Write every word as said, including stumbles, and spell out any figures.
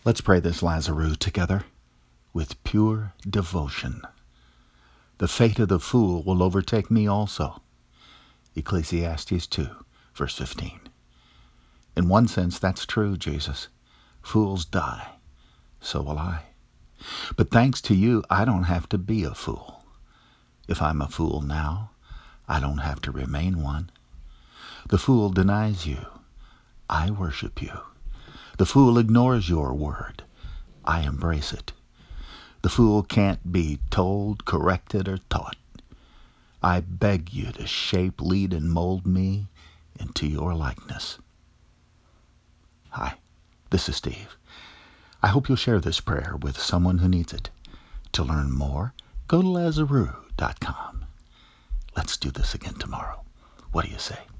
Let's pray this Lazarus together with pure devotion. The fate of the fool will overtake me also. Ecclesiastes two, verse fifteen. In one sense, that's true, Jesus. Fools die. So will I. But thanks to you, I don't have to be a fool. If I'm a fool now, I don't have to remain one. The fool denies you. I worship you. The fool ignores your word. I embrace it. The fool can't be told, corrected, or taught. I beg you to shape, lead, and mold me into your likeness. Hi, this is Steve. I hope you'll share this prayer with someone who needs it. To learn more, go to lazarus dot com. Let's do this again tomorrow. What do you say?